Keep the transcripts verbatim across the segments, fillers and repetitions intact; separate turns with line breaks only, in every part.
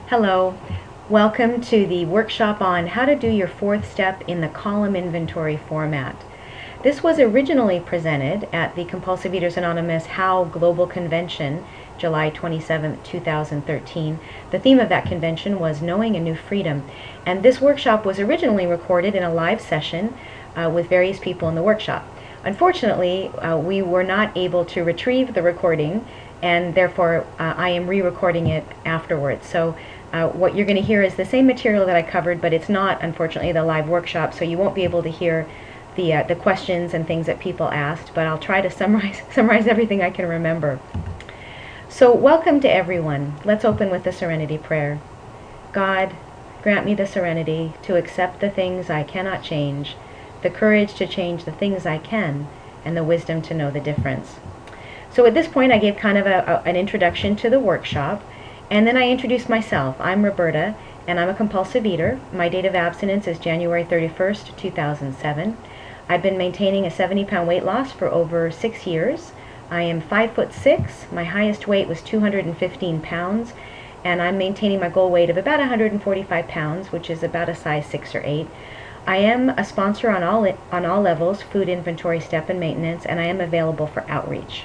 Hello, welcome to the workshop on how to do your fourth step in the column inventory format. This was originally presented at the Compulsive Eaters Anonymous How Global Convention, July twenty-seventh, two thousand thirteen. The theme of that convention was Knowing a New Freedom, and this workshop was originally recorded in a live session uh, with various people in the workshop. Unfortunately, uh, we were not able to retrieve the recording, and therefore uh, I am re-recording it afterwards. So uh, what you're going to hear is the same material that I covered, but it's not, unfortunately, the live workshop, so you won't be able to hear the, uh, the questions and things that people asked, but I'll try to summarize, summarize everything I can remember. So welcome to everyone. Let's open with the Serenity Prayer. God, grant me the serenity to accept the things I cannot change, the courage to change the things I can, and the wisdom to know the difference. So at this point I gave kind of a, a, an introduction to the workshop, and then I introduced myself. I'm Roberta, and I'm a compulsive eater. My date of abstinence is January thirty-first, two thousand seven. I've been maintaining a seventy pound weight loss for over six years. I am five foot six. My highest weight was two hundred fifteen pounds, and I'm maintaining my goal weight of about one hundred forty-five pounds, which is about a size six or eight. I am a sponsor on all, on all levels, food inventory, step, and maintenance, and I am available for outreach.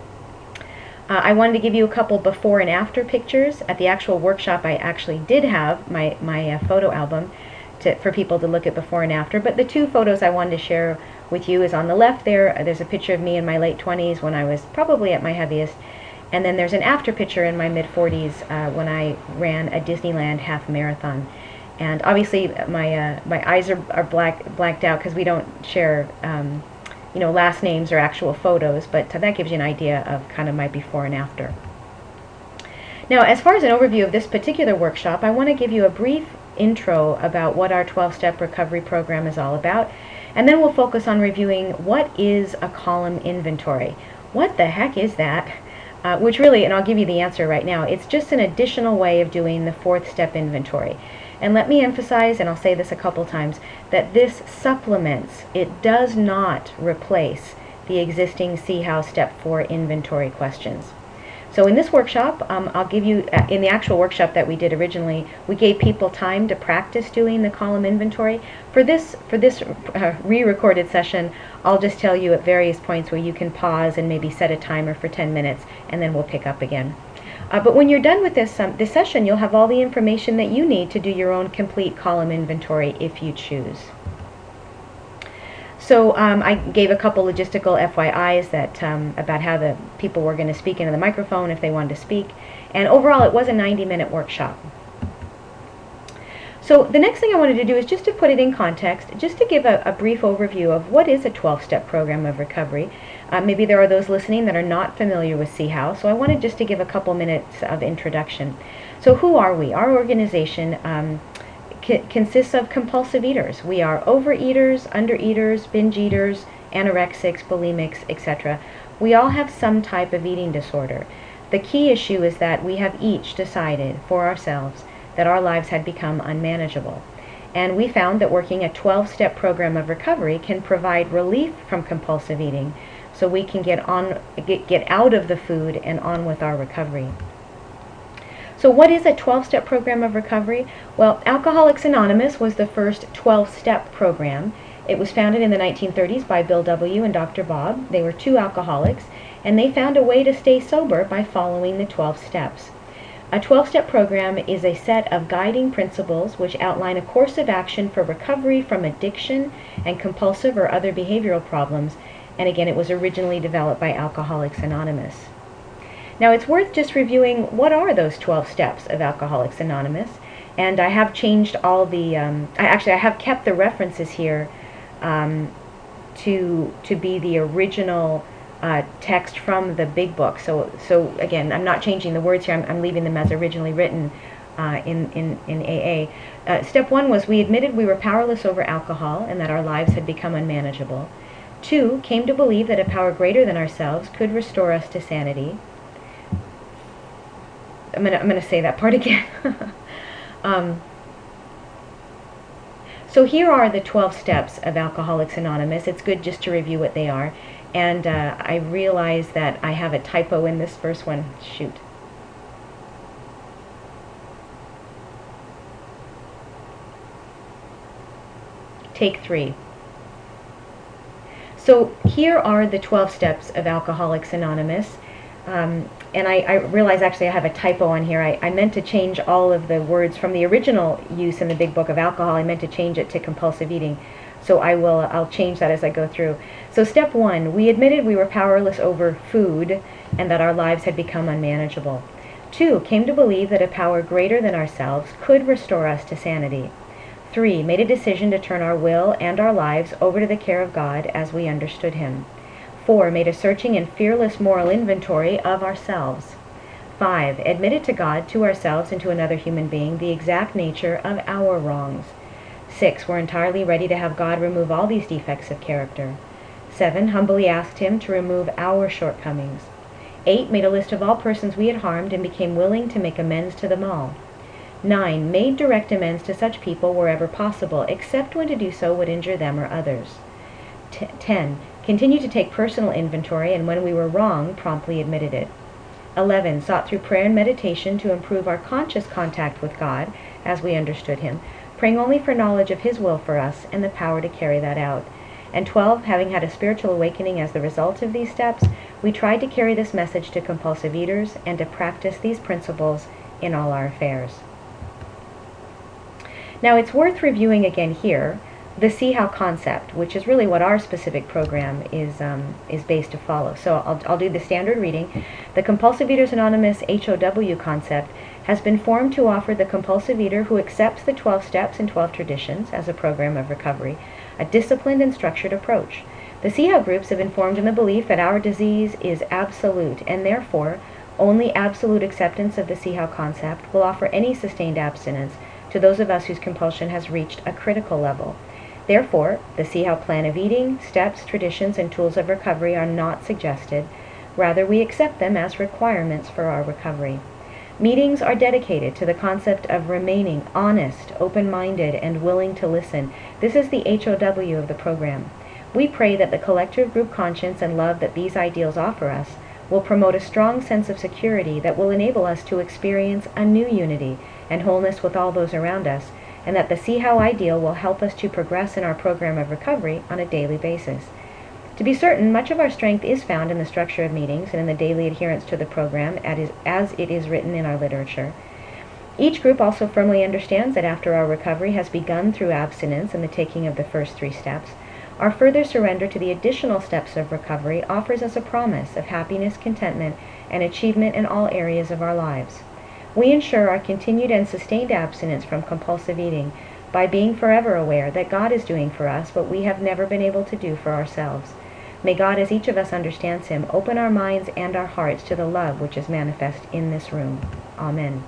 Uh, I wanted to give you a couple before and after pictures. At the actual workshop, I actually did have my, my uh, photo album to, for people to look at before and after, but the two photos I wanted to share with you is on the left there. There's a picture of me in my late twenties when I was probably at my heaviest, and then there's an after picture in my mid forties uh, when I ran a Disneyland half marathon. And obviously my uh, my eyes are, are black, blacked out because we don't share um, you know, last names or actual photos, but that gives you an idea of kind of my before and after. Now, as far as an overview of this particular workshop, I want to give you a brief intro about what our twelve step recovery program is all about, and then we'll focus on reviewing what is a column inventory. What the heck is that? Uh, which really, and I'll give you the answer right now, it's just an additional way of doing the fourth step inventory. And let me emphasize, and I'll say this a couple times, that this supplements, it does not replace the existing See How Step four inventory questions. So in this workshop, um, I'll give you, uh, in the actual workshop that we did originally, we gave people time to practice doing the column inventory. For this, for this uh, re-recorded session, I'll just tell you at various points where you can pause and maybe set a timer for ten minutes, and then we'll pick up again. Uh, but when you're done with this, um, this session, you'll have all the information that you need to do your own complete column inventory if you choose. So um, I gave a couple logistical F Y Is that um, about how the people were going to speak into the microphone if they wanted to speak. And overall, it was a ninety minute workshop. So the next thing I wanted to do is just to put it in context, just to give a, a brief overview of what is a twelve step program of recovery. Uh, maybe there are those listening that are not familiar with See How, so I wanted just to give a couple minutes of introduction. So who are we? Our organization um, consists of compulsive eaters. We are overeaters, undereaters, binge eaters, anorexics, bulimics, et cetera. We all have some type of eating disorder. The key issue is that we have each decided for ourselves that our lives had become unmanageable. And we found that working a twelve step program of recovery can provide relief from compulsive eating, so we can get on, get, get out of the food and on with our recovery. So what is a twelve step program of recovery? Well, Alcoholics Anonymous was the first twelve step program. It was founded in the nineteen thirties by Bill W. and Doctor Bob. They were two alcoholics, and they found a way to stay sober by following the twelve steps. A twelve step program is a set of guiding principles which outline a course of action for recovery from addiction and compulsive or other behavioral problems. And again, it was originally developed by Alcoholics Anonymous. Now, it's worth just reviewing what are those twelve steps of Alcoholics Anonymous. And I have changed all the, um, I actually I have kept the references here um, to, to be the original uh, text from the big book. So, so again, I'm not changing the words here, I'm, I'm leaving them as originally written uh, in, in, in A A. Uh, step one was we admitted we were powerless over alcohol and that our lives had become unmanageable. Two, came to believe that a power greater than ourselves could restore us to sanity. I'm going to I'm going to say that part again. um, so here are the twelve steps of Alcoholics Anonymous. It's good just to review what they are. And uh, I realize that I have a typo in this first one. Shoot. Take three. So here are the twelve steps of Alcoholics Anonymous. Um, and I, I realize actually I have a typo on here. I, I meant to change all of the words from the original use in the Big Book of Alcohol. I meant to change it to compulsive eating. So I will, I'll change that as I go through. So step one, we admitted we were powerless over food and that our lives had become unmanageable. Two, came to believe that a power greater than ourselves could restore us to sanity. Three, made a decision to turn our will and our lives over to the care of God as we understood Him. Four, made a searching and fearless moral inventory of ourselves. Five, admitted to God, to ourselves, and to another human being the exact nature of our wrongs. Six, were entirely ready to have God remove all these defects of character. Seven, humbly asked Him to remove our shortcomings. Eight, made a list of all persons we had harmed and became willing to make amends to them all. Nine, made direct amends to such people wherever possible, except when to do so would injure them or others. T- Ten, continued to take personal inventory, and when we were wrong, promptly admitted it. Eleven, sought through prayer and meditation to improve our conscious contact with God as we understood Him, praying only for knowledge of His will for us and the power to carry that out. And twelve, having had a spiritual awakening as the result of these steps, we tried to carry this message to compulsive eaters and to practice these principles in all our affairs. Now it's worth reviewing again here the See How concept, which is really what our specific program is um, is based to follow. So I'll, I'll do the standard reading. The Compulsive Eaters Anonymous H O W concept has been formed to offer the compulsive eater who accepts the twelve steps and twelve traditions as a program of recovery a disciplined and structured approach. The See How groups have been formed in the belief that our disease is absolute, and therefore only absolute acceptance of the See How concept will offer any sustained abstinence to those of us whose compulsion has reached a critical level. Therefore, the See How plan of eating, steps, traditions, and tools of recovery are not suggested. Rather, we accept them as requirements for our recovery. Meetings are dedicated to the concept of remaining honest, open-minded, and willing to listen. This is the H O W of the program. We pray that the collective group conscience and love that these ideals offer us will promote a strong sense of security that will enable us to experience a new unity and wholeness with all those around us, and that the See How ideal will help us to progress in our program of recovery on a daily basis. To be certain, much of our strength is found in the structure of meetings and in the daily adherence to the program as it is written in our literature. Each group also firmly understands that after our recovery has begun through abstinence and the taking of the first three steps, our further surrender to the additional steps of recovery offers us a promise of happiness, contentment, and achievement in all areas of our lives. We ensure our continued and sustained abstinence from compulsive eating by being forever aware that God is doing for us what we have never been able to do for ourselves. May God, as each of us understands Him, open our minds and our hearts to the love which is manifest in this room. Amen.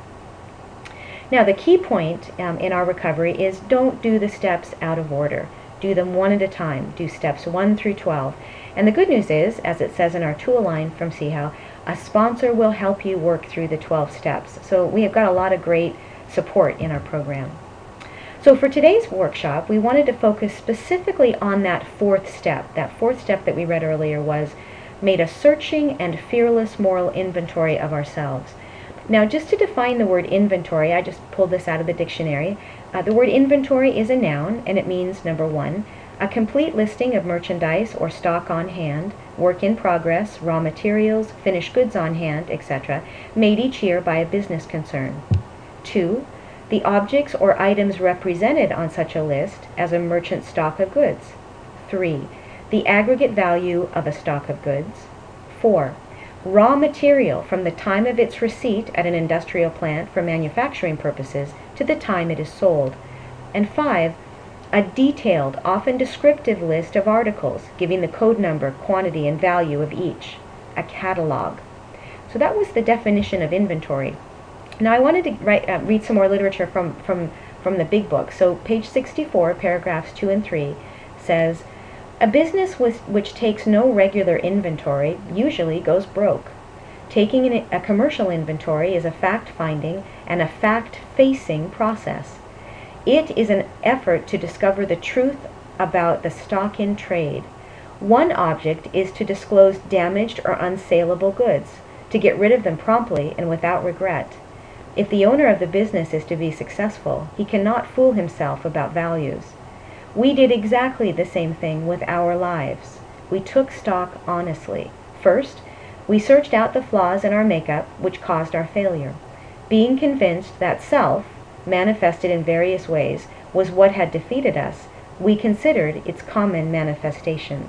Now, the key point um, in our recovery is don't do the steps out of order. Do them one at a time. Do steps one through twelve. And the good news is, as it says in our tool line from See How, a sponsor will help you work through the twelve steps. So we have got a lot of great support in our program. So for today's workshop, we wanted to focus specifically on that fourth step. That fourth step that we read earlier was made a searching and fearless moral inventory of ourselves. Now, just to define the word inventory, I just pulled this out of the dictionary. Uh, the word inventory is a noun, and it means, number one, a complete listing of merchandise or stock on hand, work in progress, raw materials, finished goods on hand, et cetera, made each year by a business concern. Two, the objects or items represented on such a list as a merchant stock of goods. Three, the aggregate value of a stock of goods. Four, raw material from the time of its receipt at an industrial plant for manufacturing purposes to the time it is sold. And five, a detailed, often descriptive list of articles, giving the code number, quantity, and value of each, a catalog. So that was the definition of inventory. Now I wanted to write, uh, read some more literature from, from, from the Big Book. So page sixty-four, paragraphs two and three, says, a business with, which takes no regular inventory usually goes broke. Taking an, a commercial inventory is a fact-finding and a fact-facing process. It is an effort to discover the truth about the stock in trade. One object is to disclose damaged or unsaleable goods, to get rid of them promptly and without regret. If the owner of the business is to be successful, he cannot fool himself about values. We did exactly the same thing with our lives. We took stock honestly. First, we searched out the flaws in our makeup which caused our failure. Being convinced that self, manifested in various ways, was what had defeated us, we considered its common manifestations.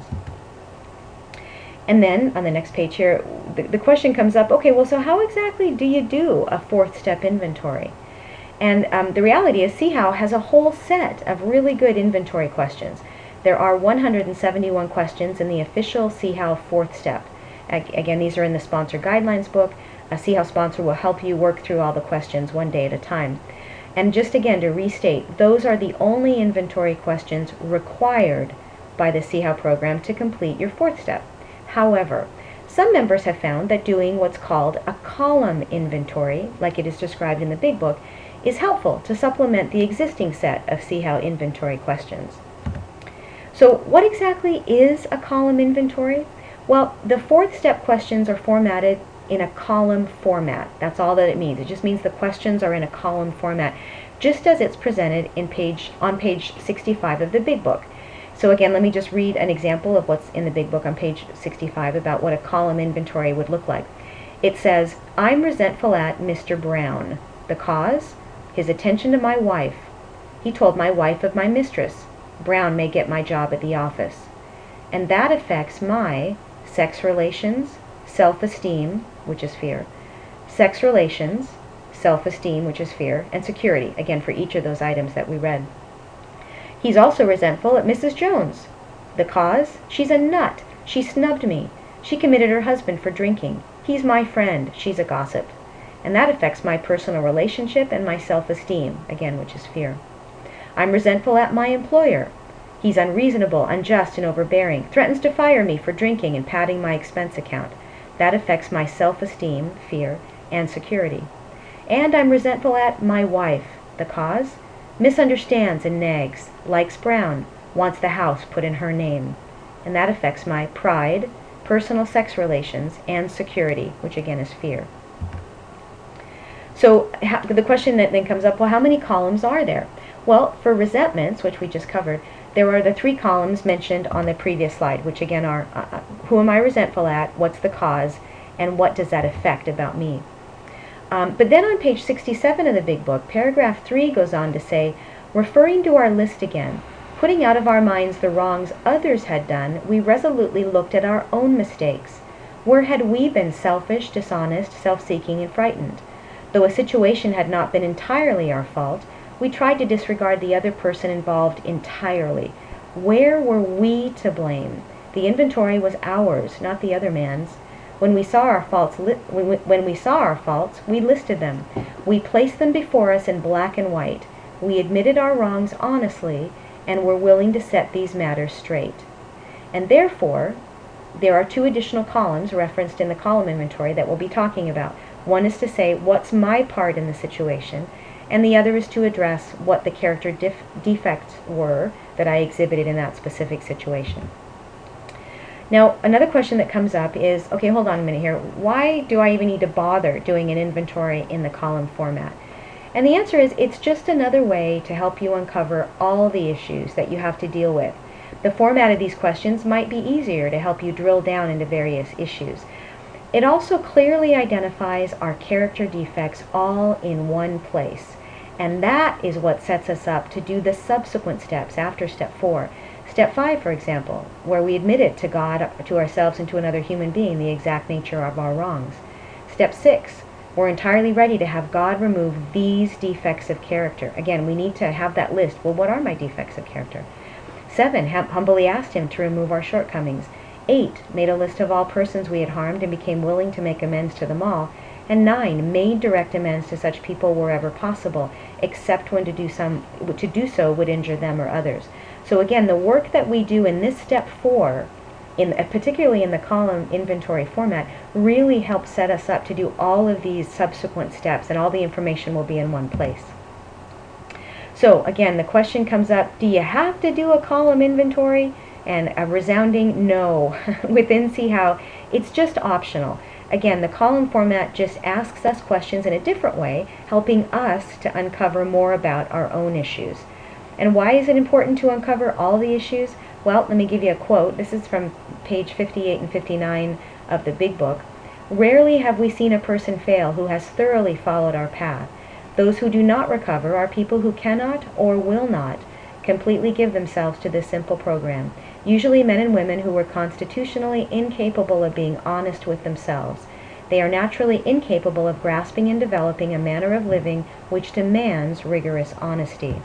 And then, on the next page here, the, the question comes up, okay, well, so how exactly do you do a fourth step inventory? And um, the reality is See How has a whole set of really good inventory questions. There are one hundred seventy-one questions in the official See How fourth step. Again, these are in the sponsor guidelines book. A See How sponsor will help you work through all the questions one day at a time. And just again to restate, those are the only inventory questions required by the See How program to complete your fourth step. However, some members have found that doing what's called a column inventory, like it is described in the big book, is helpful to supplement the existing set of See How inventory questions. So what exactly is a column inventory? Well, the fourth step questions are formatted in a column format. That's all that it means. It just means the questions are in a column format, just as it's presented in page, on page sixty-five of the big book. So again, let me just read an example of what's in the big book on page sixty-five about what a column inventory would look like. It says, I'm resentful at Mister Brown. The cause? His attention to my wife. He told my wife of my mistress. Brown may get my job at the office. And that affects my sex relations, self-esteem, which is fear, sex relations, self-esteem, which is fear, and security, again for each of those items that we read. He's also resentful at Missus Jones. The cause? She's a nut. She snubbed me. She committed her husband for drinking. He's my friend. She's a gossip. And that affects my personal relationship and my self-esteem, again, which is fear. I'm resentful at my employer. He's unreasonable, unjust, and overbearing, threatens to fire me for drinking and padding my expense account. That affects my self-esteem, fear, and security. And I'm resentful at my wife. The cause? Misunderstands and nags, likes Brown, wants the house put in her name. And that affects my pride, personal sex relations, and security, which again is fear. So the question that then comes up, well, how many columns are there? Well, for resentments, which we just covered, there are the three columns mentioned on the previous slide, which again are, uh, who am I resentful at, what's the cause, and what does that affect about me? Um, but then on page sixty-seven of the big book, paragraph three goes on to say, referring to our list again, putting out of our minds the wrongs others had done, we resolutely looked at our own mistakes. Where had we been selfish, dishonest, self-seeking, and frightened? Though a situation had not been entirely our fault, we tried to disregard the other person involved entirely. Where were we to blame? The inventory was ours, not the other man's. When we saw our faults, li when we saw our faults, we listed them. We placed them before us in black and white. We admitted our wrongs honestly and were willing to set these matters straight. And therefore, there are two additional columns referenced in the column inventory that we'll be talking about. One is to say, what's my part in the situation? And the other is to address what the character def defects were that I exhibited in that specific situation. Now, another question that comes up is, okay, hold on a minute here. Why do I even need to bother doing an inventory in the column format? And the answer is, it's just another way to help you uncover all the issues that you have to deal with. The format of these questions might be easier to help you drill down into various issues. It also clearly identifies our character defects all in one place. And that is what sets us up to do the subsequent steps after step four. Step five, for example, where we admit it to God, to ourselves, and to another human being the exact nature of our wrongs. Step six, we're entirely ready to have God remove these defects of character. Again, we need to have that list. Well, what are my defects of character? Seven, hum humbly asked Him to remove our shortcomings. Eight, made a list of all persons we had harmed and became willing to make amends to them all. And nine, made direct amends to such people wherever possible, except when to do some to do so would injure them or others. So again, the work that we do in this step four, in particularly in the column inventory format, really helps set us up to do all of these subsequent steps, and all the information will be in one place. So again, the question comes up, do you have to do a column inventory? And a resounding no. Within See How, it's just optional. Again, the column format just asks us questions in a different way, helping us to uncover more about our own issues. And why is it important to uncover all the issues? Well, let me give you a quote. This is from page fifty-eight and fifty-nine of the Big Book. Rarely have we seen a person fail who has thoroughly followed our path. Those who do not recover are people who cannot or will not completely give themselves to this simple program, usually men and women who were constitutionally incapable of being honest with themselves. They are naturally incapable of grasping and developing a manner of living which demands rigorous honesty.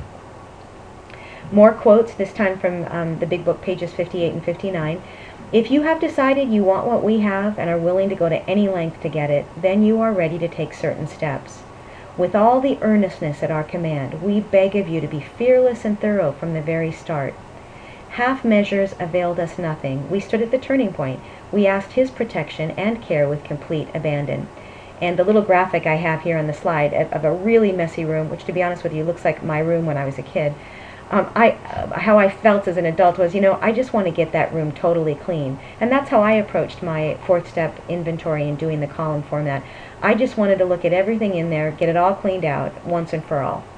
More quotes, this time from um, the Big Book, pages fifty-eight and fifty-nine. If you have decided you want what we have and are willing to go to any length to get it, then you are ready to take certain steps. With all the earnestness at our command, we beg of you to be fearless and thorough from the very start. Half measures availed us nothing. We stood at the turning point. We asked His protection and care with complete abandon. And the little graphic I have here on the slide of, of a really messy room, which to be honest with you looks like my room when I was a kid. Um, I, uh, how I felt as an adult was, you know, I just want to get that room totally clean. And that's how I approached my fourth step inventory and doing the column format. I just wanted to look at everything in there, get it all cleaned out once and for all.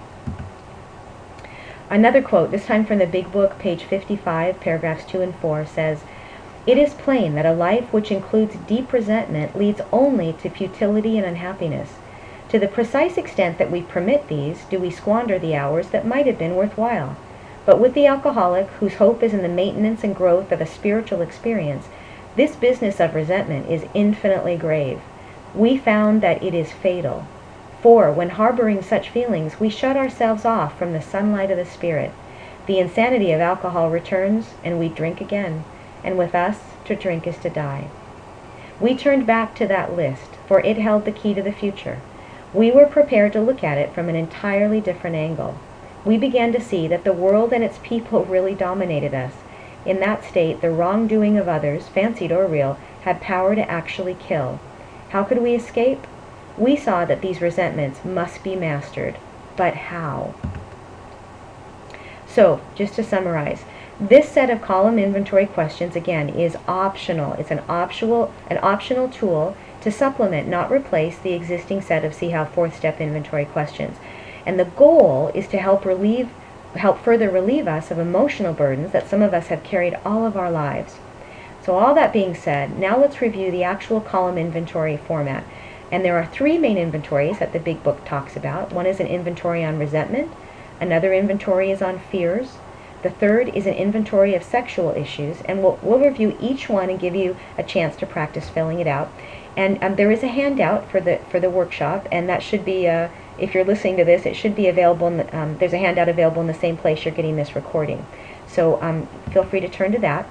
Another quote, this time from the Big Book, page fifty-five, paragraphs two and four, says, "It is plain that a life which includes deep resentment leads only to futility and unhappiness. To the precise extent that we permit these, do we squander the hours that might have been worthwhile. But with the alcoholic, whose hope is in the maintenance and growth of a spiritual experience, this business of resentment is infinitely grave. We found that it is fatal. For, when harboring such feelings, we shut ourselves off from the sunlight of the Spirit. The insanity of alcohol returns, and we drink again. And with us, to drink is to die." We turned back to that list, for it held the key to the future. We were prepared to look at it from an entirely different angle. We began to see that the world and its people really dominated us. In that state, the wrongdoing of others, fancied or real, had power to actually kill. How could we escape? We saw that these resentments must be mastered. But how? So, just to summarize, this set of column inventory questions, again, is optional. It's an optional, an optional tool to supplement, not replace, the existing set of See How fourth step inventory questions. And the goal is to help relieve, help further relieve us of emotional burdens that some of us have carried all of our lives. So all that being said, now let's review the actual column inventory format. And there are three main inventories that the Big Book talks about. One is an inventory on resentment. Another inventory is on fears. The third is an inventory of sexual issues. And we'll, we'll review each one and give you a chance to practice filling it out. And um, there is a handout for the for the workshop, and that should be, uh, if you're listening to this, it should be available. In the, um, there's a handout available in the same place you're getting this recording. So um, feel free to turn to that.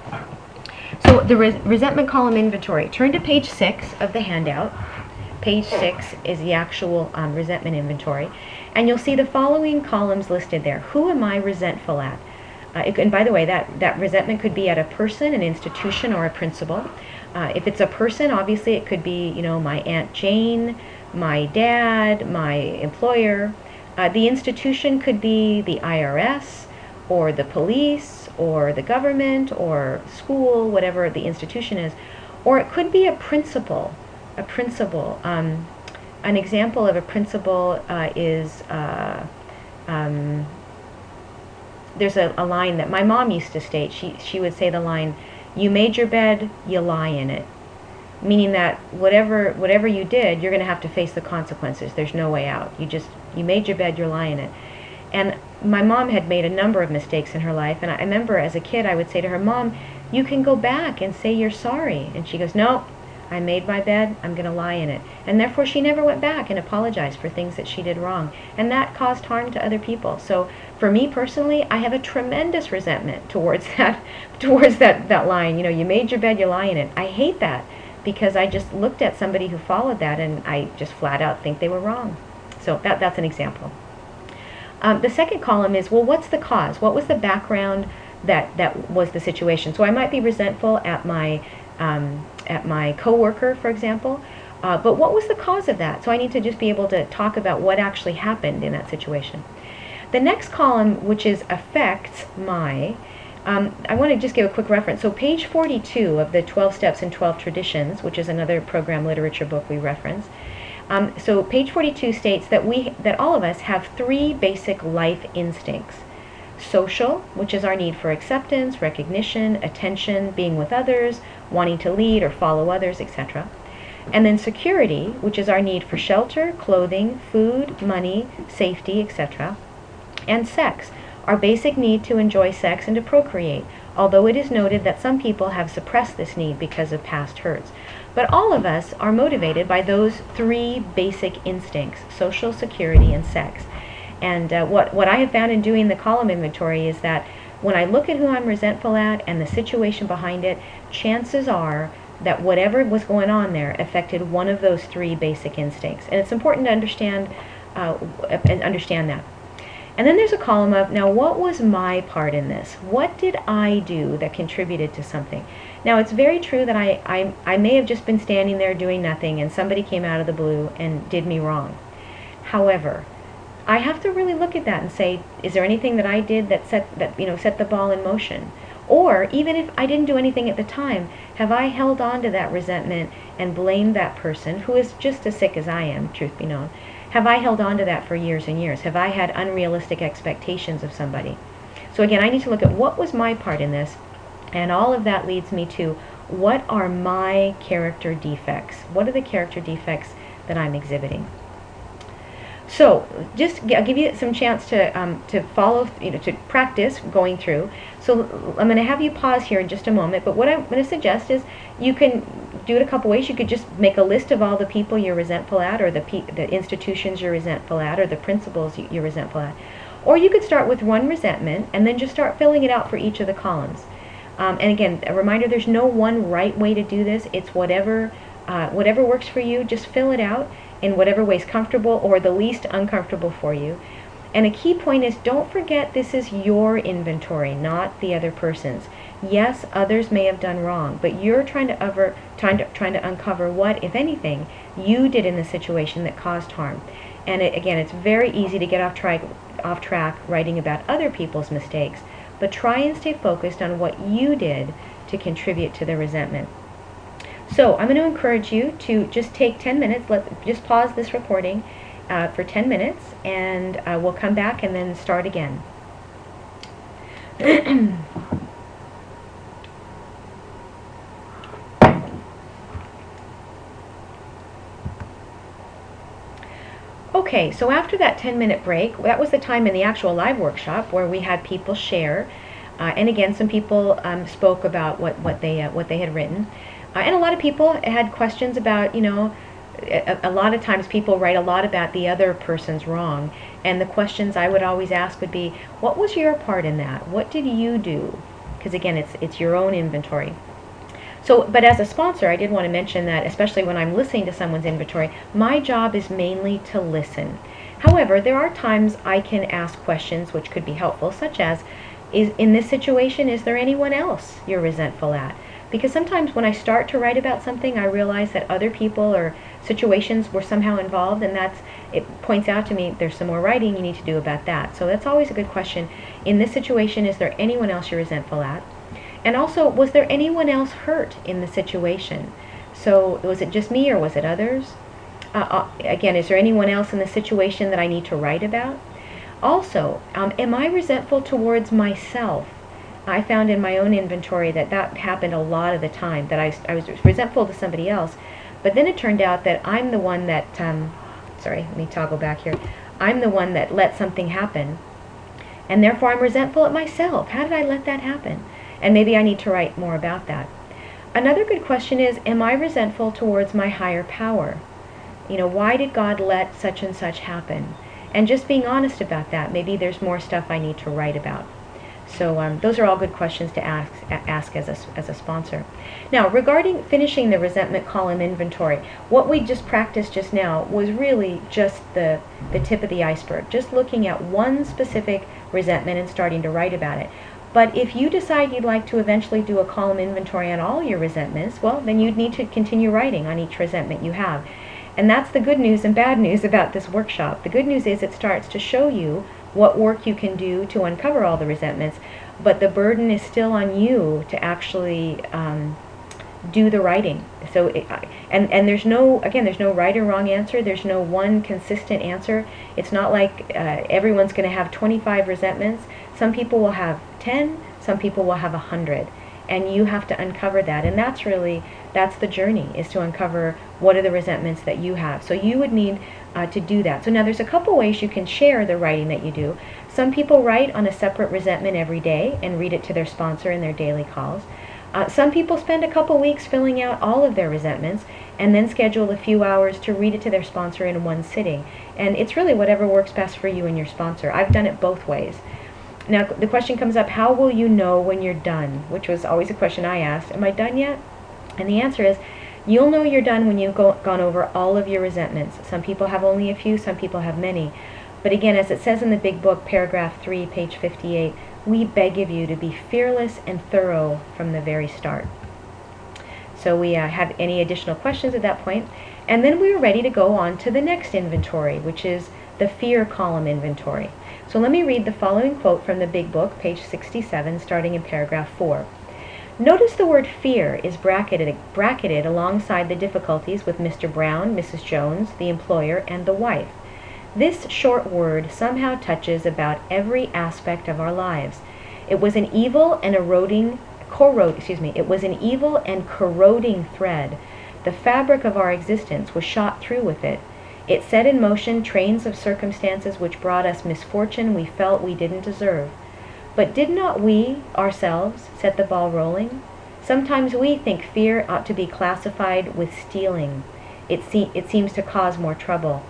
So the res resentment column inventory. Turn to page six of the handout. Page six is the actual um, resentment inventory, and you'll see the following columns listed there. Who am I resentful at? Uh, it, and by the way, that, that resentment could be at a person, an institution, or a principle. Uh, if it's a person, obviously it could be, you know, my Aunt Jane, my dad, my employer. Uh, the institution could be the I R S, or the police, or the government, or school, whatever the institution is. Or it could be a principle, a principle. Um, an example of a principle uh, is, uh, um, there's a, a line that my mom used to state. She, she would say the line, "You made your bed, you lie in it." Meaning that whatever whatever you did, you're going to have to face the consequences. There's no way out. You just, you made your bed, you're lying in it. And my mom had made a number of mistakes in her life, and I remember as a kid I would say to her, "Mom, you can go back and say you're sorry." And she goes, "No, I made my bed, I'm going to lie in it." And therefore she never went back and apologized for things that she did wrong. And that caused harm to other people. So for me personally, I have a tremendous resentment towards that towards that, that line, you know, "You made your bed, you lie in it." I hate that because I just looked at somebody who followed that and I just flat out think they were wrong. So that, that's an example. Um, the second column is, well, what's the cause? What was the background that, that was the situation? So I might be resentful at my um, at my coworker, for example, uh, but what was the cause of that? So I need to just be able to talk about what actually happened in that situation. The next column, which is affects my, um, I want to just give a quick reference. So page forty-two of the twelve Steps and twelve Traditions, which is another program literature book we reference. Um, so page forty-two states that we, that all of us have three basic life instincts. social, which is our need for acceptance, recognition, attention, being with others, wanting to lead or follow others, et cetera. And then security, which is our need for shelter, clothing, food, money, safety, et cetera. And sex, our basic need to enjoy sex and to procreate, although it is noted that some people have suppressed this need because of past hurts. But all of us are motivated by those three basic instincts: social, security, and sex. And uh, what, what I have found in doing the column inventory is that when I look at who I'm resentful at and the situation behind it, chances are that whatever was going on there affected one of those three basic instincts. And it's important to understand, uh, understand that. And then there's a column of, now what was my part in this? What did I do that contributed to something? Now it's very true that I, I, I may have just been standing there doing nothing and somebody came out of the blue and did me wrong. However, I have to really look at that and say, is there anything that I did that set, that, you know, set the ball in motion? Or even if I didn't do anything at the time, have I held on to that resentment and blamed that person, who is just as sick as I am, truth be known? Have I held on to that for years and years? Have I had unrealistic expectations of somebody? So again, I need to look at what was my part in this, and all of that leads me to, what are my character defects? What are the character defects that I'm exhibiting? So just I'll give you some chance to um, to follow, you know, to practice going through. So I'm going to have you pause here in just a moment, but what I'm going to suggest is you can do it a couple ways. You could just make a list of all the people you're resentful at, or the pe the institutions you're resentful at, or the principles you're resentful at. Or you could start with one resentment and then just start filling it out for each of the columns. Um, and again, a reminder, there's no one right way to do this. It's whatever uh, whatever works for you. Just fill it out in whatever way is comfortable or the least uncomfortable for you. And a key point is, don't forget this is your inventory, not the other person's. Yes, others may have done wrong, but you're trying to, over, trying to, trying to uncover what, if anything, you did in the situation that caused harm. And it, again, it's very easy to get off track, off track writing about other people's mistakes, but try and stay focused on what you did to contribute to the resentment. So I'm going to encourage you to just take ten minutes, let, just pause this recording uh, for ten minutes, and uh, we'll come back and then start again. Okay, so after that ten minute break, that was the time in the actual live workshop where we had people share, uh, and again, some people um, spoke about what, what, they, uh, what they had written. Uh, and a lot of people had questions about, you know, a, a lot of times people write a lot about the other person's wrong. And the questions I would always ask would be, what was your part in that? What did you do? Because again, it's, it's your own inventory. So, but as a sponsor, I did want to mention that, especially when I'm listening to someone's inventory, my job is mainly to listen. However, there are times I can ask questions which could be helpful, such as, is in this situation, is there anyone else you're resentful at? Because sometimes when I start to write about something, I realize that other people or situations were somehow involved, and that's, it points out to me there's some more writing you need to do about that. So that's always a good question. In this situation, is there anyone else you're resentful at? And also, was there anyone else hurt in the situation? So was it just me or was it others? Uh, uh, again, is there anyone else in the situation that I need to write about? Also, um, am I resentful towards myself? I found in my own inventory that that happened a lot of the time, that I, I was resentful to somebody else, but then it turned out that I'm the one that, um, sorry, let me toggle back here, I'm the one that let something happen, and therefore I'm resentful at myself. How did I let that happen? And maybe I need to write more about that. Another good question is, am I resentful towards my higher power? You know, why did God let such and such happen? And just being honest about that. Maybe there's more stuff I need to write about. So um, those are all good questions to ask, ask as, a, as a sponsor. Now, regarding finishing the resentment column inventory, what we just practiced just now was really just the, the tip of the iceberg, just looking at one specific resentment and starting to write about it. But if you decide you'd like to eventually do a column inventory on all your resentments, well, then you'd need to continue writing on each resentment you have. And that's the good news and bad news about this workshop. The good news is it starts to show you what work you can do to uncover all the resentments, but the burden is still on you to actually um, do the writing. So, it, and and there's no, again, there's no right or wrong answer. There's no one consistent answer. It's not like uh, everyone's going to have twenty-five resentments. Some people will have ten. Some people will have a hundred, and you have to uncover that. And that's really that's the journey, is to uncover what are the resentments that you have. So you would need uh, to do that. So now there's a couple ways you can share the writing that you do. Some people write on a separate resentment every day and read it to their sponsor in their daily calls. Uh, some people spend a couple weeks filling out all of their resentments and then schedule a few hours to read it to their sponsor in one sitting. And it's really whatever works best for you and your sponsor. I've done it both ways. Now the question comes up, how will you know when you're done? Which was always a question I asked. Am I done yet? And the answer is, you'll know you're done when you've go, gone over all of your resentments. Some people have only a few, some people have many. But again, as it says in the big book, paragraph three, page fifty-eight, we beg of you to be fearless and thorough from the very start. So we uh, have any additional questions at that point. And then we are ready to go on to the next inventory, which is the fear column inventory. So let me read the following quote from the big book, page sixty-seven, starting in paragraph four. Notice the word fear is bracketed, bracketed alongside the difficulties with Mister Brown, Missus Jones, the employer, and the wife. This short word somehow touches about every aspect of our lives. It was an evil and eroding, corrode, excuse me, it was an evil and corroding thread. The fabric of our existence was shot through with it. It set in motion trains of circumstances which brought us misfortune we felt we didn't deserve. But did not we, ourselves, set the ball rolling? Sometimes we think fear ought to be classified with stealing. It, se it seems to cause more trouble.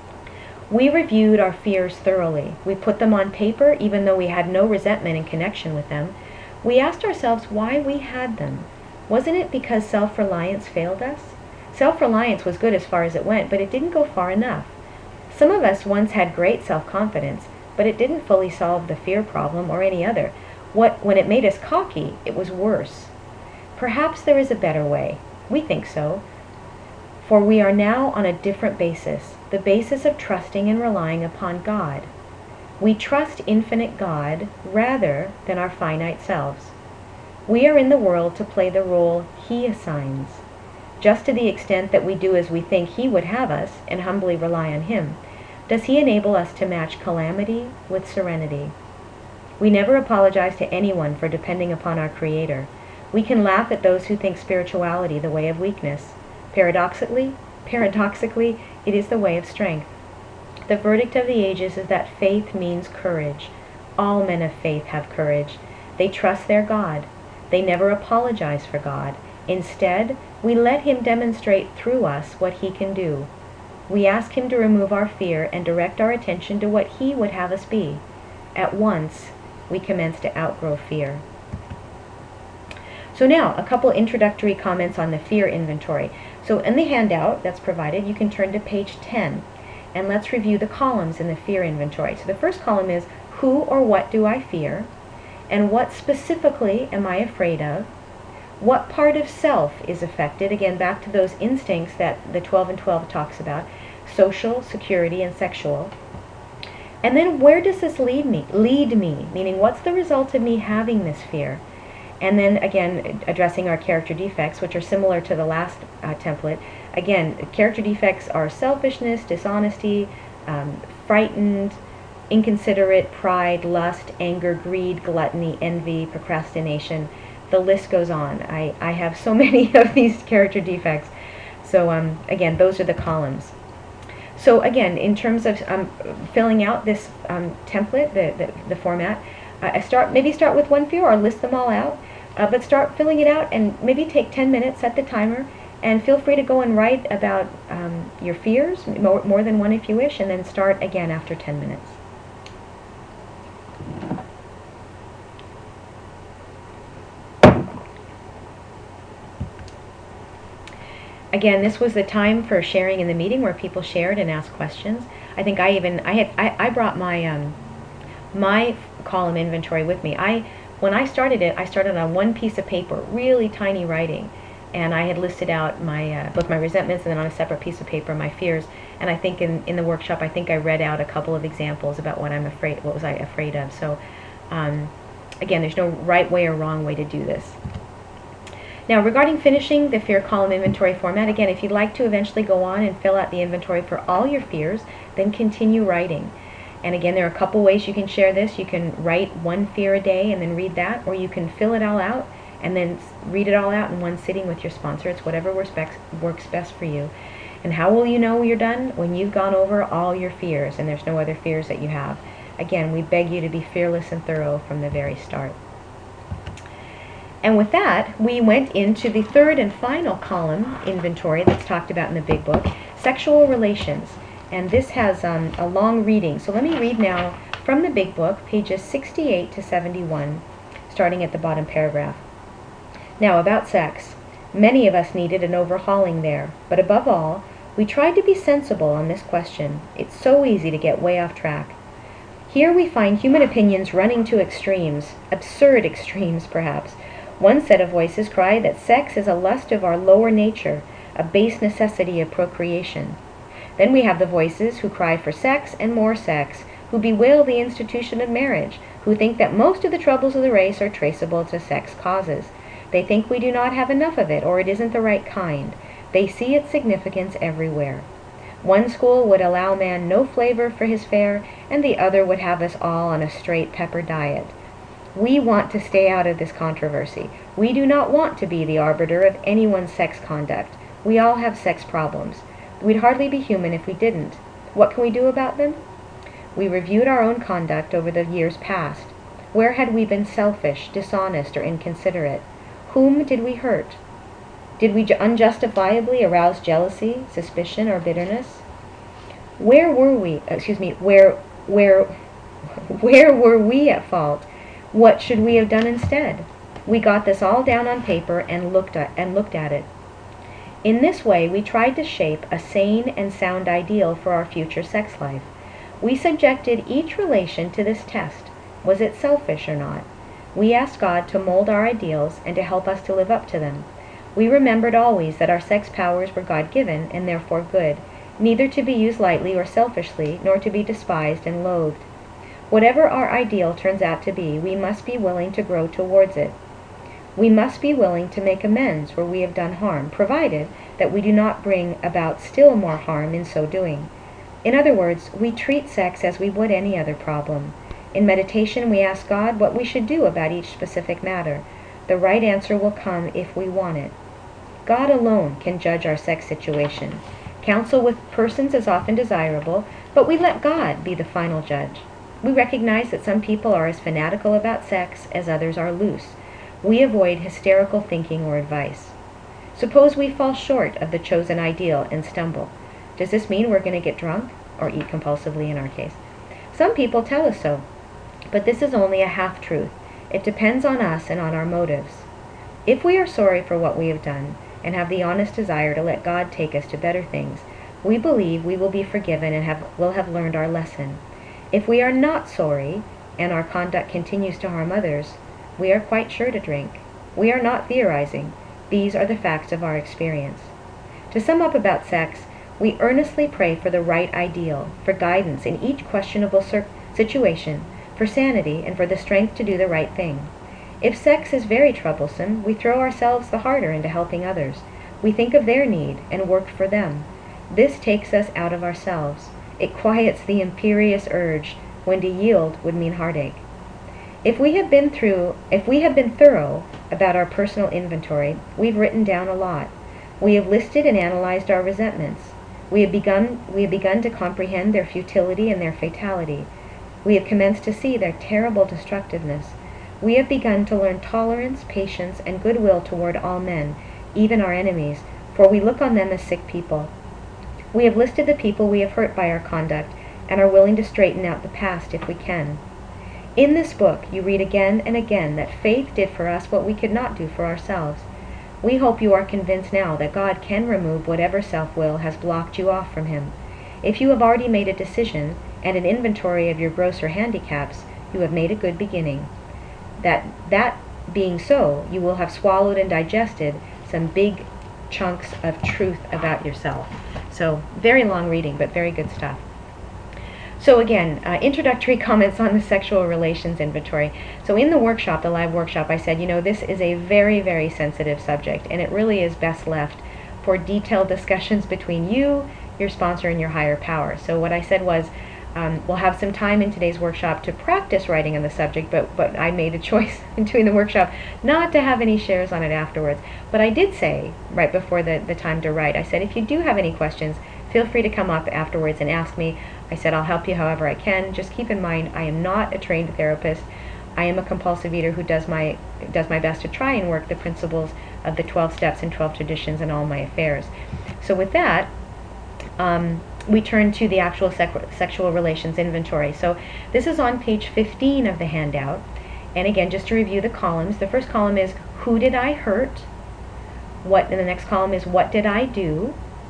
We reviewed our fears thoroughly. We put them on paper, even though we had no resentment in connection with them. We asked ourselves why we had them. Wasn't it because self-reliance failed us? Self-reliance was good as far as it went, but it didn't go far enough. Some of us once had great self-confidence, but it didn't fully solve the fear problem or any other. What, when it made us cocky, it was worse. Perhaps there is a better way. We think so. For we are now on a different basis, the basis of trusting and relying upon God. We trust infinite God rather than our finite selves. We are in the world to play the role He assigns. Just to the extent that we do as we think He would have us and humbly rely on Him, does He enable us to match calamity with serenity. We never apologize to anyone for depending upon our Creator. We can laugh at those who think spirituality the way of weakness. Paradoxically, paradoxically, it is the way of strength. The verdict of the ages is that faith means courage. All men of faith have courage. They trust their God. They never apologize for God. Instead, we let Him demonstrate through us what He can do. We ask Him to remove our fear and direct our attention to what He would have us be. At once, we commence to outgrow fear. So now, a couple introductory comments on the fear inventory. So in the handout that's provided, you can turn to page ten, and let's review the columns in the fear inventory. So the first column is, who or what do I fear? And what specifically am I afraid of? What part of self is affected? Again, back to those instincts that the twelve and twelve talks about, social, security, and sexual. And then where does this lead me? Lead me, meaning what's the result of me having this fear? And then again, addressing our character defects, which are similar to the last uh, template. Again, character defects are selfishness, dishonesty, um, frightened, inconsiderate, pride, lust, anger, greed, gluttony, envy, procrastination. The list goes on. I, I have so many of these character defects. So um, again, those are the columns. So again, in terms of um, filling out this um, template, the, the, the format, uh, I start maybe start with one fear or list them all out, uh, but start filling it out and maybe take ten minutes, set the timer, and feel free to go and write about um, your fears, more, more than one if you wish, and then start again after ten minutes. Again, this was the time for sharing in the meeting where people shared and asked questions. I think I even I had I, I brought my um, my column inventory with me. I when I started it, I started on one piece of paper, really tiny writing, and I had listed out my uh, both my resentments and then on a separate piece of paper my fears. And I think in in the workshop, I think I read out a couple of examples about what I'm afraid, what was I afraid of. So um, again, there's no right way or wrong way to do this. Now, regarding finishing the fear column inventory format, again, if you'd like to eventually go on and fill out the inventory for all your fears, then continue writing. And again, there are a couple ways you can share this. You can write one fear a day and then read that, or you can fill it all out and then read it all out in one sitting with your sponsor. It's whatever works best for you. And how will you know you're done? When you've gone over all your fears and there's no other fears that you have. Again, we beg you to be fearless and thorough from the very start. And with that, we went into the third and final column inventory that's talked about in the big book, sexual relations. And this has um, a long reading. So let me read now from the big book, pages sixty-eight to seventy-one, starting at the bottom paragraph. Now, about sex. Many of us needed an overhauling there, but above all, we tried to be sensible on this question. It's so easy to get way off track. Here we find human opinions running to extremes, absurd extremes perhaps. One set of voices cry that sex is a lust of our lower nature, a base necessity of procreation. Then we have the voices who cry for sex and more sex, who bewail the institution of marriage, who think that most of the troubles of the race are traceable to sex causes. They think we do not have enough of it, or it isn't the right kind. They see its significance everywhere. One school would allow man no flavor for his fare, and the other would have us all on a straight pepper diet. We want to stay out of this controversy. We do not want to be the arbiter of anyone's sex conduct. We all have sex problems. We'd hardly be human if we didn't. What can we do about them? We reviewed our own conduct over the years past. Where had we been selfish, dishonest, or inconsiderate? Whom did we hurt? Did we unjustifiably arouse jealousy, suspicion, or bitterness? Where were we, excuse me, where, where, where were we at fault? What should we have done instead? We got this all down on paper and looked at, and looked at it. In this way, we tried to shape a sane and sound ideal for our future sex life. We subjected each relation to this test. Was it selfish or not? We asked God to mold our ideals and to help us to live up to them. We remembered always that our sex powers were God-given and therefore good, neither to be used lightly or selfishly, nor to be despised and loathed. Whatever our ideal turns out to be, we must be willing to grow towards it. We must be willing to make amends where we have done harm, provided that we do not bring about still more harm in so doing. In other words, we treat sex as we would any other problem. In meditation, we ask God what we should do about each specific matter. The right answer will come if we want it. God alone can judge our sex situation. Counsel with persons is often desirable, but we let God be the final judge. We recognize that some people are as fanatical about sex as others are loose. We avoid hysterical thinking or advice. Suppose we fall short of the chosen ideal and stumble. Does this mean we're going to get drunk, or eat compulsively in our case? Some people tell us so, but this is only a half-truth. It depends on us and on our motives. If we are sorry for what we have done, and have the honest desire to let God take us to better things, we believe we will be forgiven and have, will have learned our lesson. If we are not sorry, and our conduct continues to harm others, we are quite sure to drink. We are not theorizing. These are the facts of our experience. To sum up about sex, we earnestly pray for the right ideal, for guidance in each questionable situation, for sanity, and for the strength to do the right thing. If sex is very troublesome, we throw ourselves the harder into helping others. We think of their need and work for them. This takes us out of ourselves. It quiets the imperious urge, when to yield would mean heartache. If we have been through, if we have been thorough about our personal inventory, we've written down a lot. We have listed and analyzed our resentments. We have begun, we have begun to comprehend their futility and their fatality. We have commenced to see their terrible destructiveness. We have begun to learn tolerance, patience, and goodwill toward all men, even our enemies, for we look on them as sick people. We have listed the people we have hurt by our conduct, and are willing to straighten out the past if we can. In this book, you read again and again that faith did for us what we could not do for ourselves. We hope you are convinced now that God can remove whatever self-will has blocked you off from Him. If you have already made a decision and an inventory of your grosser handicaps, you have made a good beginning. That, that being so, you will have swallowed and digested some big chunks of truth about yourself. So, very long reading, but very good stuff. So again, uh, introductory comments on the sexual relations inventory. So in the workshop, the live workshop, I said, you know, this is a very, very sensitive subject, and it really is best left for detailed discussions between you, your sponsor, and your higher power. So what I said was, um, we'll have some time in today's workshop to practice writing on the subject, but, but I made a choice in doing the workshop not to have any shares on it afterwards. But I did say, right before the, the time to write, I said, if you do have any questions, feel free to come up afterwards and ask me. I said, I'll help you however I can. Just keep in mind, I am not a trained therapist. I am a compulsive eater who does my, does my best to try and work the principles of the twelve steps and twelve traditions in all my affairs. So with that, um, we turn to the actual sec sexual relations inventory. So this is on page fifteen of the handout. And again, just to review the columns, the first column is, who did I hurt? What, and the next column is, what did I do?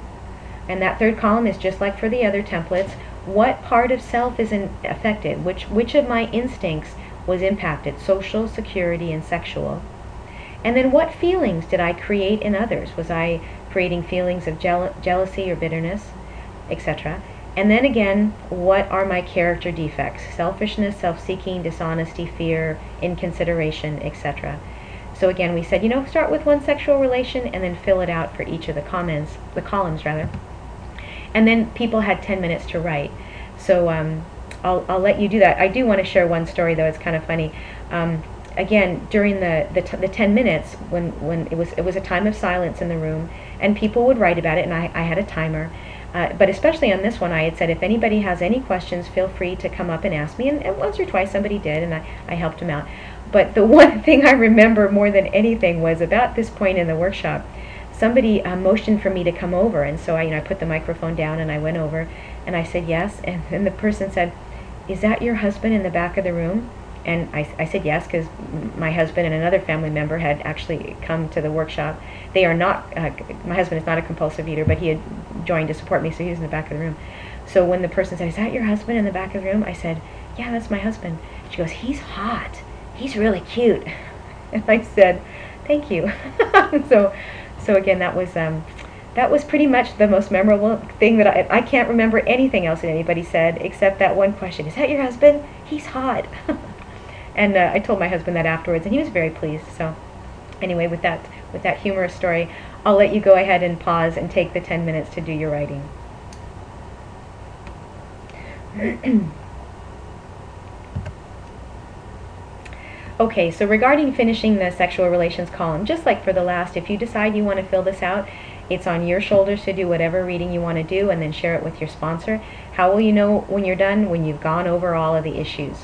And that third column is just like for the other templates. What part of self is in, affected? Which, which of my instincts was impacted? Social, security, and sexual. And then what feelings did I create in others? Was I creating feelings of jeal jealousy or bitterness, et cetera? And then again, what are my character defects? Selfishness, self-seeking, dishonesty, fear, inconsideration, et cetera. So again, we said, you know, start with one sexual relation and then fill it out for each of the comments, the columns rather. And then people had ten minutes to write. So um, I'll, I'll let you do that. I do want to share one story though, it's kind of funny. Um, again, during the, the, t the ten minutes, when, when it was it was a time of silence in the room, and people would write about it, and I, I had a timer. Uh, but especially on this one, I had said, if anybody has any questions, feel free to come up and ask me. And, and once or twice somebody did, and I, I helped them out. But the one thing I remember more than anything was about this point in the workshop, somebody uh, motioned for me to come over, and so I, you know, I put the microphone down and I went over, and I said yes, and then the person said, "Is that your husband in the back of the room?" And I, I said yes, because my husband and another family member had actually come to the workshop. They are not, uh, my husband is not a compulsive eater, but he had joined to support me, so he was in the back of the room. So when the person said, "Is that your husband in the back of the room?" I said, "Yeah, that's my husband." She goes, "He's hot. He's really cute." And I said, "Thank you." so, so again, that was um, that was pretty much the most memorable thing that I I can't remember anything else that anybody said except that one question: "Is that your husband? He's hot." And uh, I told my husband that afterwards, and he was very pleased. So, anyway, with that with that humorous story, I'll let you go ahead and pause and take the ten minutes to do your writing. Okay, so regarding finishing the sexual relations column, just like for the last, if you decide you want to fill this out, it's on your shoulders to do whatever reading you want to do and then share it with your sponsor. How will you know when you're done? When you've gone over all of the issues.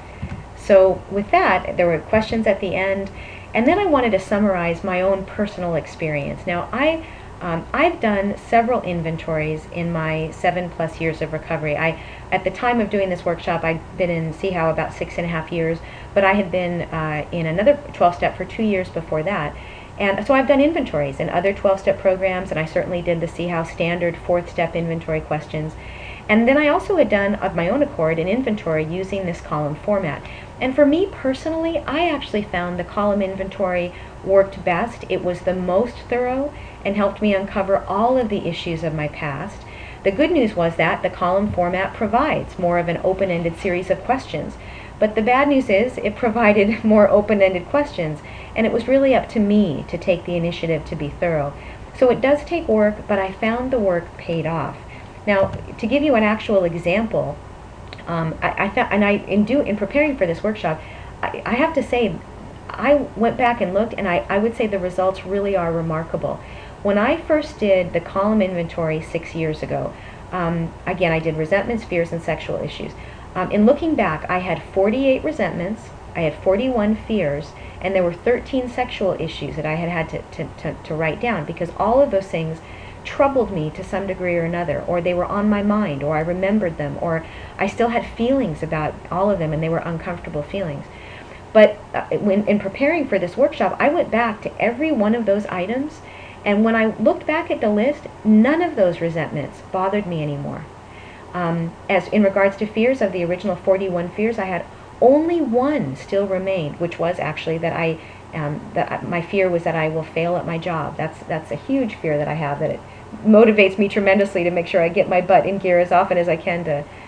So with that, there were questions at the end, and then I wanted to summarize my own personal experience. Now, I, um, I've done several inventories in my seven plus years of recovery. I, at the time of doing this workshop, I'd been in C H O W about six and a half years, but I had been uh, in another twelve step for two years before that. And so I've done inventories in other twelve step programs, and I certainly did the C H O W standard fourth step inventory questions. And then I also had done, of my own accord, an inventory using this column format. And for me personally, I actually found the column inventory worked best. It was the most thorough and helped me uncover all of the issues of my past. The good news was that the column format provides more of an open-ended series of questions. But the bad news is it provided more open-ended questions, and it was really up to me to take the initiative to be thorough. So it does take work, but I found the work paid off. Now, to give you an actual example, um, I, I found, and I in do in preparing for this workshop, I, I have to say, I went back and looked, and I, I would say the results really are remarkable. When I first did the column inventory six years ago, um, again, I did resentments, fears, and sexual issues. Um, in looking back, I had forty-eight resentments, I had forty-one fears, and there were thirteen sexual issues that I had had to, to, to, to write down, because all of those things troubled me to some degree or another, or they were on my mind, or I remembered them, or I still had feelings about all of them, and they were uncomfortable feelings. But uh, when in preparing for this workshop, I went back to every one of those items, and when I looked back at the list, none of those resentments bothered me anymore. Um, as in regards to fears, of the original forty-one fears, I had only one still remained, which was actually that I, um, that my fear was that I will fail at my job. That's that's a huge fear that I have, that it motivates me tremendously to make sure I get my butt in gear as often as I can to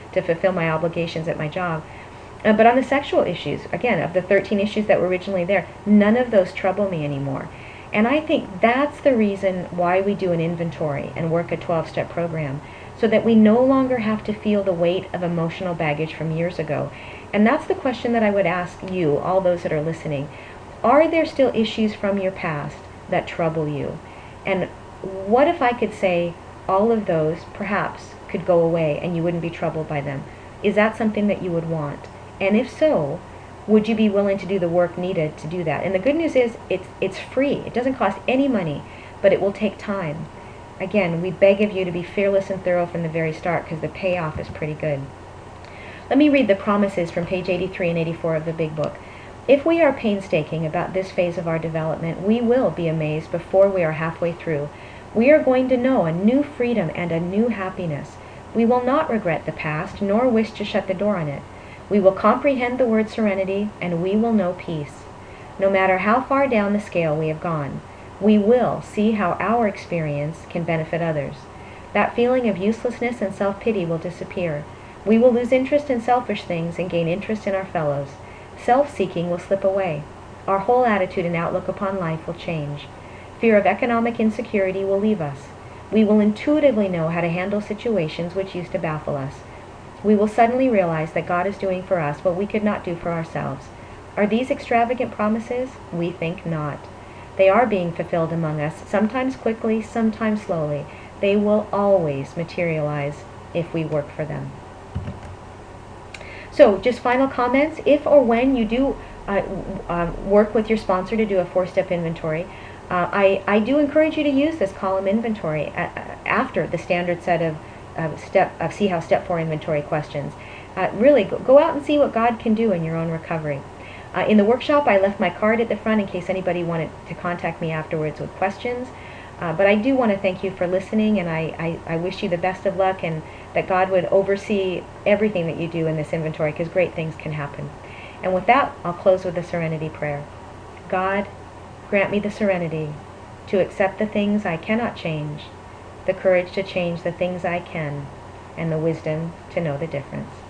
to fulfill my obligations at my job. Uh, but on the sexual issues, again, of the thirteen issues that were originally there, none of those trouble me anymore. And I think that's the reason why we do an inventory and work a twelve-step program, so that we no longer have to feel the weight of emotional baggage from years ago. And that's the question that I would ask you, all those that are listening. Are there still issues from your past that trouble you? And what if I could say all of those perhaps could go away and you wouldn't be troubled by them? Is that something that you would want? And if so, would you be willing to do the work needed to do that? And the good news is it's it's free. It doesn't cost any money, but it will take time. Again, we beg of you to be fearless and thorough from the very start, because the payoff is pretty good. Let me read the promises from page eighty-three and eighty-four of the Big Book. If we are painstaking about this phase of our development, we will be amazed before we are halfway through. We are going to know a new freedom and a new happiness. We will not regret the past, nor wish to shut the door on it. We will comprehend the word serenity, and we will know peace. No matter how far down the scale we have gone, we will see how our experience can benefit others. That feeling of uselessness and self-pity will disappear. We will lose interest in selfish things and gain interest in our fellows. Self-seeking will slip away. Our whole attitude and outlook upon life will change. Fear of economic insecurity will leave us. We will intuitively know how to handle situations which used to baffle us. We will suddenly realize that God is doing for us what we could not do for ourselves. Are these extravagant promises? We think not. They are being fulfilled among us, sometimes quickly, sometimes slowly. They will always materialize if we work for them. So, just final comments. If or when you do uh, uh, work with your sponsor to do a four-step inventory, uh, I, I do encourage you to use this column inventory a- after the standard set of Uh, step of see how step four inventory questions. Uh, really go, go out and see what God can do in your own recovery. Uh, in the workshop, I left my card at the front in case anybody wanted to contact me afterwards with questions. Uh, but I do want to thank you for listening, and I, I, I wish you the best of luck, and that God would oversee everything that you do in this inventory, because great things can happen. And with that, I'll close with the serenity prayer. God, grant me the serenity to accept the things I cannot change, the courage to change the things I can, and the wisdom to know the difference.